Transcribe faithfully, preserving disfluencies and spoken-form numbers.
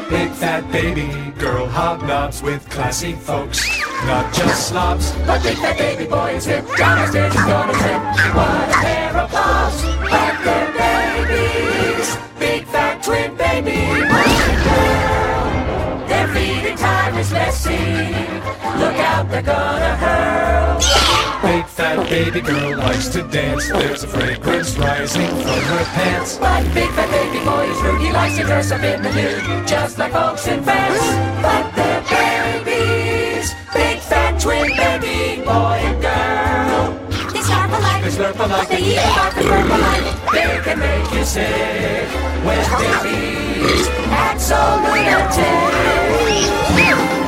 Big fat baby girl hobnobs with classy folks, not just slobs. But big fat baby boy is hip, down the stairs he's gonna trip. What a pair of paws, but they're babies. Big fat twin baby boy and girl. Their feeding time is messy. Look out, they're gonna hurl. Big fat baby girl likes to dance. There's a fragrance rising from her pants. But big fat baby boy is rude. He likes to dress up in the nude, just like folks in France. But they're babies. Big fat twin baby boy and girl. They snarf alike, They slurp alike, they eat bark and burp alike. They can make you sick when babies act so lunatic.